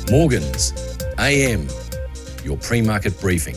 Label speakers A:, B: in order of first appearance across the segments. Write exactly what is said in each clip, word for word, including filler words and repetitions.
A: Morgans, A M, your pre-market briefing.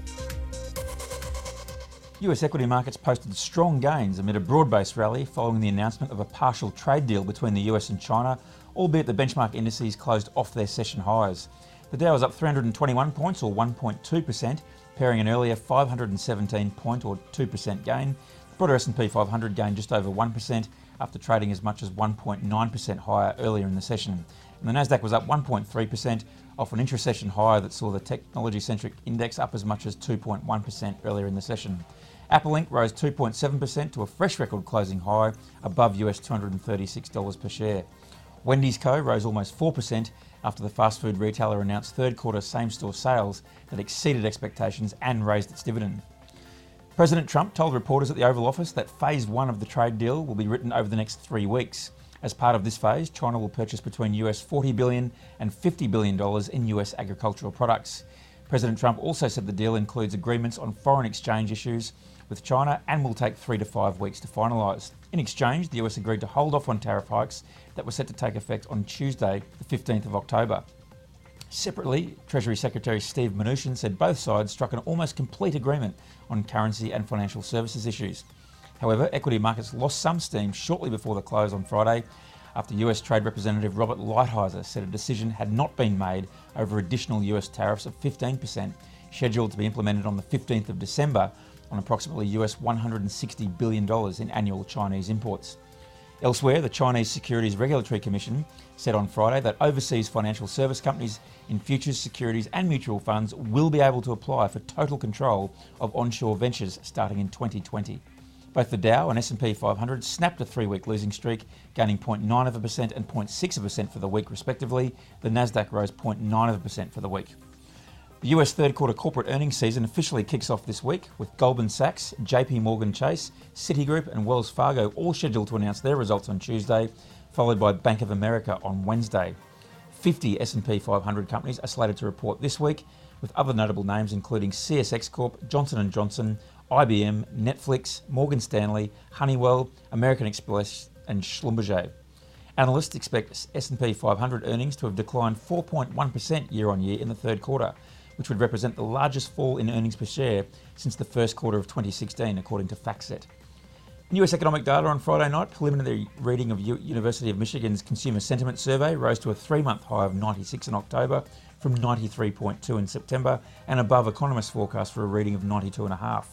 B: U S equity markets posted strong gains amid a broad-based rally following the announcement of a partial trade deal between the U S and China, albeit the benchmark indices closed off their session highs. The Dow was up three hundred twenty-one points or one point two percent, pairing an earlier five hundred seventeen point or two percent gain. The broader S and P five hundred gained just over one percent after trading as much as one point nine percent higher earlier in the session. And the Nasdaq was up one point three percent off an intra-session high that saw the technology-centric index up as much as two point one percent earlier in the session. Apple Incorporated rose two point seven percent to a fresh record closing high above U S two hundred thirty-six dollars per share. Wendy's Co rose almost four percent after the fast food retailer announced third quarter same-store sales that exceeded expectations and raised its dividend. President Trump told reporters at the Oval Office that phase one of the trade deal will be written over the next three weeks. As part of this phase, China will purchase between U S forty billion dollars and fifty billion dollars in U S agricultural products. President Trump also said the deal includes agreements on foreign exchange issues with China and will take three to five weeks to finalise. In exchange, the U S agreed to hold off on tariff hikes that were set to take effect on Tuesday, the fifteenth of October. Separately, Treasury Secretary Steve Mnuchin said both sides struck an almost complete agreement on currency and financial services issues. However, equity markets lost some steam shortly before the close on Friday after U S Trade Representative Robert Lighthizer said a decision had not been made over additional U S tariffs of fifteen percent scheduled to be implemented on the fifteenth of December on approximately U S one hundred sixty billion dollars in annual Chinese imports. Elsewhere, the Chinese Securities Regulatory Commission said on Friday that overseas financial service companies in futures, securities and mutual funds will be able to apply for total control of onshore ventures starting in twenty twenty. Both the Dow and S and P five hundred snapped a three-week losing streak, gaining zero point nine percent and zero point six percent for the week respectively. The Nasdaq rose zero point nine percent for the week. The U S third quarter corporate earnings season officially kicks off this week, with Goldman Sachs, J P Morgan Chase, Citigroup and Wells Fargo all scheduled to announce their results on Tuesday, followed by Bank of America on Wednesday. fifty S and P five hundred companies are slated to report this week, with other notable names including C S X Corp, Johnson and Johnson, I B M, Netflix, Morgan Stanley, Honeywell, American Express and Schlumberger. Analysts expect S and P five hundred earnings to have declined four point one percent year on year in the third quarter, which would represent the largest fall in earnings per share since the first quarter of twenty sixteen, according to FactSet. In U S economic data on Friday night, preliminary reading of U- University of Michigan's Consumer Sentiment Survey rose to a three-month high of ninety-six in October from ninety-three point two in September and above economists' forecast for a reading of ninety-two point five.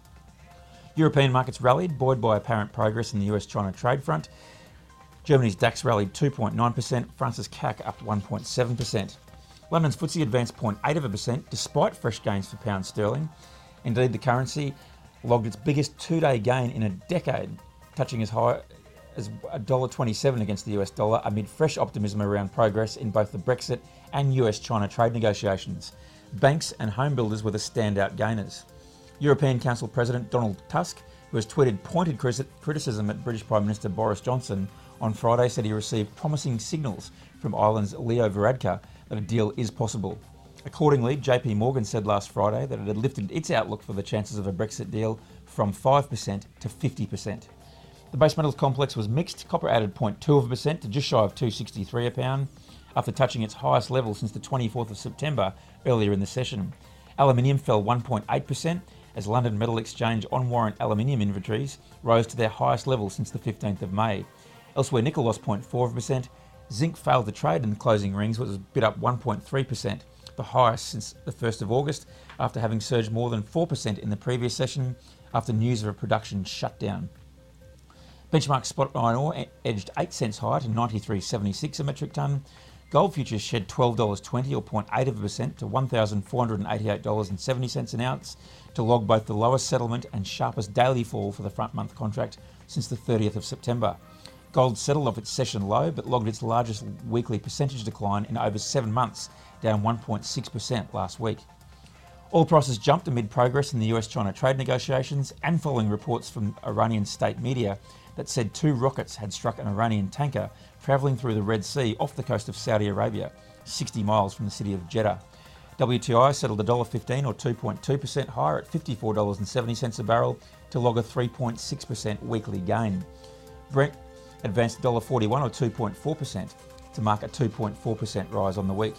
B: European markets rallied, buoyed by apparent progress in the U S-China trade front. Germany's DAX rallied two point nine percent, France's C A C up one point seven percent. London's F T S E advanced zero point eight percent despite fresh gains for pound sterling. Indeed, the currency logged its biggest two-day gain in a decade, touching as high as one dollar twenty-seven against the U S dollar amid fresh optimism around progress in both the Brexit and U S-China trade negotiations. Banks and home builders were the standout gainers. European Council President Donald Tusk, who has tweeted pointed criticism at British Prime Minister Boris Johnson on Friday, said he received promising signals from Ireland's Leo Varadkar that a deal is possible. Accordingly, J P Morgan said last Friday that it had lifted its outlook for the chances of a Brexit deal from five percent to fifty percent. The base metals complex was mixed. Copper added zero point two percent to just shy of two dollars sixty-three a pound after touching its highest level since the twenty-fourth of September earlier in the session. Aluminium fell one point eight percent as London Metal Exchange on-warrant aluminium inventories rose to their highest level since the fifteenth of May. Elsewhere, nickel lost zero point four percent. Zinc failed to trade in the closing rings, but was bid up one point three percent, the highest since the first of August, after having surged more than four percent in the previous session after news of a production shutdown. Benchmark spot iron ore edged eight cents higher to ninety-three seventy-six a metric tonne. Gold futures shed twelve dollars twenty or zero point eight percent to one thousand four hundred eighty-eight dollars seventy an ounce to log both the lowest settlement and sharpest daily fall for the front month contract since the thirtieth of September. Gold settled off its session low but logged its largest weekly percentage decline in over seven months, down one point six percent last week. Oil prices jumped amid progress in the U S-China trade negotiations and following reports from Iranian state media that said two rockets had struck an Iranian tanker travelling through the Red Sea off the coast of Saudi Arabia, sixty miles from the city of Jeddah. W T I settled one dollar fifteen or two point two percent higher at fifty-four dollars seventy a barrel to log a three point six percent weekly gain. Brent advanced one dollar forty-one or two point four percent to mark a two point four percent rise on the week.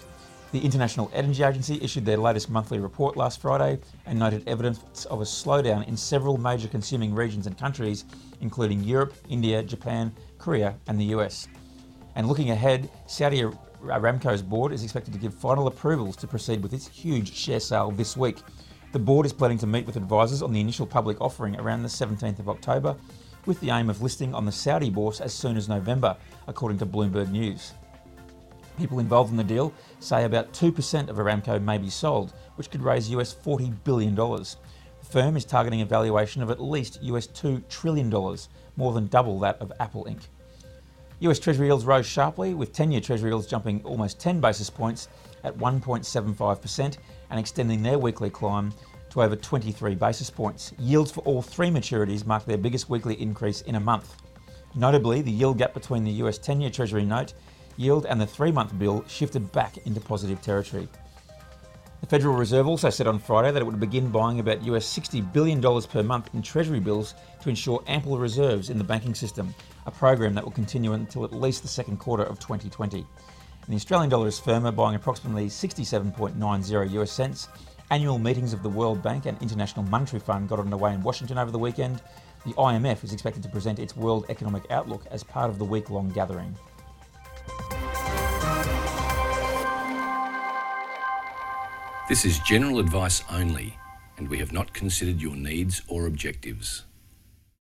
B: The International Energy Agency issued their latest monthly report last Friday and noted evidence of a slowdown in several major consuming regions and countries, including Europe, India, Japan, Korea and the U S. And looking ahead, Saudi Aramco's board is expected to give final approvals to proceed with its huge share sale this week. The board is planning to meet with advisors on the initial public offering around the seventeenth of October, with the aim of listing on the Saudi bourse as soon as November, according to Bloomberg News. People involved in the deal say about two percent of Aramco may be sold, which could raise U S forty billion dollars. The firm is targeting a valuation of at least U S two trillion dollars, more than double that of Apple Incorporated. U S Treasury yields rose sharply, with ten-year Treasury yields jumping almost ten basis points at one point seven five percent and extending their weekly climb to over twenty-three basis points. Yields for all three maturities marked their biggest weekly increase in a month. Notably, the yield gap between the U S ten-year Treasury note yield and the three-month bill shifted back into positive territory. The Federal Reserve also said on Friday that it would begin buying about U S sixty billion dollars per month in Treasury bills to ensure ample reserves in the banking system, a program that will continue until at least the second quarter of twenty twenty. And the Australian dollar is firmer, buying approximately sixty-seven point nine zero U S cents. Annual meetings of the World Bank and International Monetary Fund got underway in Washington over the weekend. The I M F is expected to present its World Economic Outlook as part of the week-long gathering.
A: This is general advice only, and we have not considered your needs or objectives.